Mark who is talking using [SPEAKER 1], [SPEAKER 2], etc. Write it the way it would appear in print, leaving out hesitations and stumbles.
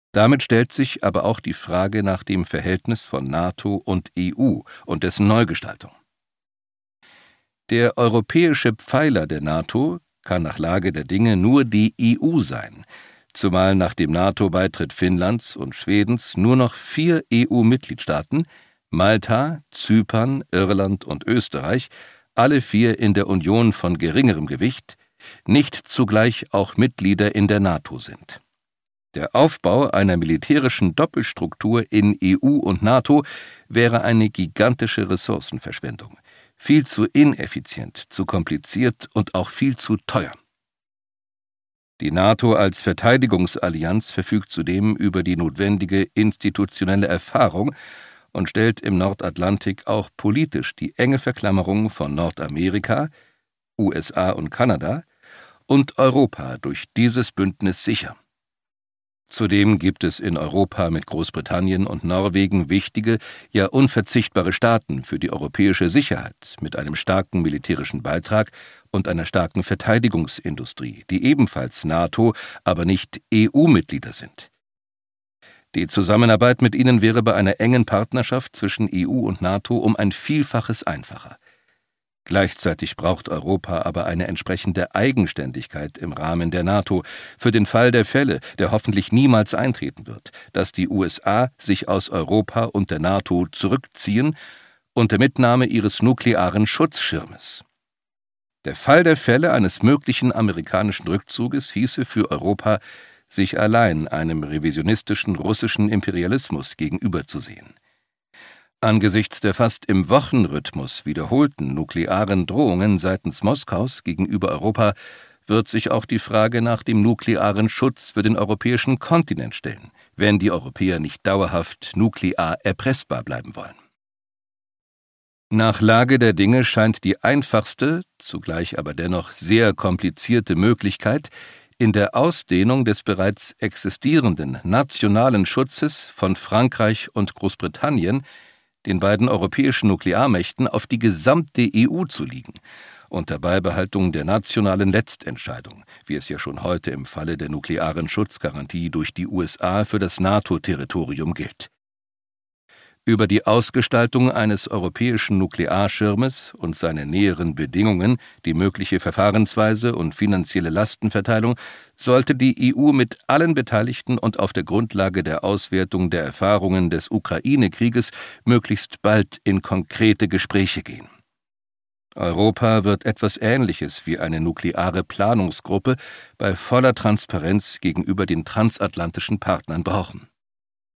[SPEAKER 1] Damit stellt sich aber auch die Frage nach dem Verhältnis von NATO und EU und dessen Neugestaltung. Der europäische Pfeiler der NATO kann nach Lage der Dinge nur die EU sein, zumal nach dem NATO-Beitritt Finnlands und Schwedens nur noch 4 EU-Mitgliedstaaten, Malta, Zypern, Irland und Österreich, alle 4 in der Union von geringerem Gewicht, nicht zugleich auch Mitglieder in der NATO sind. Der Aufbau einer militärischen Doppelstruktur in EU und NATO wäre eine gigantische Ressourcenverschwendung, viel zu ineffizient, zu kompliziert und auch viel zu teuer. Die NATO als Verteidigungsallianz verfügt zudem über die notwendige institutionelle Erfahrung und stellt im Nordatlantik auch politisch die enge Verklammerung von Nordamerika, USA und Kanada und Europa durch dieses Bündnis sicher. Zudem gibt es in Europa mit Großbritannien und Norwegen wichtige, ja unverzichtbare Staaten für die europäische Sicherheit mit einem starken militärischen Beitrag und einer starken Verteidigungsindustrie, die ebenfalls NATO, aber nicht EU-Mitglieder sind. Die Zusammenarbeit mit ihnen wäre bei einer engen Partnerschaft zwischen EU und NATO um ein Vielfaches einfacher. Gleichzeitig braucht Europa aber eine entsprechende Eigenständigkeit im Rahmen der NATO für den Fall der Fälle, der hoffentlich niemals eintreten wird, dass die USA sich aus Europa und der NATO zurückziehen unter Mitnahme ihres nuklearen Schutzschirmes. Der Fall der Fälle eines möglichen amerikanischen Rückzuges hieße für Europa, sich allein einem revisionistischen russischen Imperialismus gegenüberzusehen. Angesichts der fast im Wochenrhythmus wiederholten nuklearen Drohungen seitens Moskaus gegenüber Europa wird sich auch die Frage nach dem nuklearen Schutz für den europäischen Kontinent stellen, wenn die Europäer nicht dauerhaft nuklear erpressbar bleiben wollen. Nach Lage der Dinge scheint die einfachste, zugleich aber dennoch sehr komplizierte Möglichkeit, in der Ausdehnung des bereits existierenden nationalen Schutzes von Frankreich und Großbritannien, den beiden europäischen Nuklearmächten, auf die gesamte EU zu liegen, unter Beibehaltung der nationalen Letztentscheidung, wie es ja schon heute im Falle der nuklearen Schutzgarantie durch die USA für das NATO-Territorium gilt. Über die Ausgestaltung eines europäischen Nuklearschirmes und seine näheren Bedingungen, die mögliche Verfahrensweise und finanzielle Lastenverteilung, sollte die EU mit allen Beteiligten und auf der Grundlage der Auswertung der Erfahrungen des Ukraine-Krieges möglichst bald in konkrete Gespräche gehen. Europa wird etwas Ähnliches wie eine nukleare Planungsgruppe bei voller Transparenz gegenüber den transatlantischen Partnern brauchen.